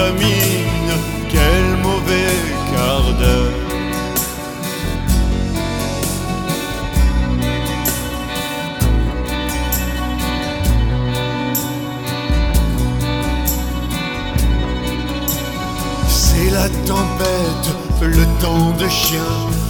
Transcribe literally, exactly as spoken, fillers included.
gamine, quel mauvais quart d'heure. C'est la tempête, le temps de chien,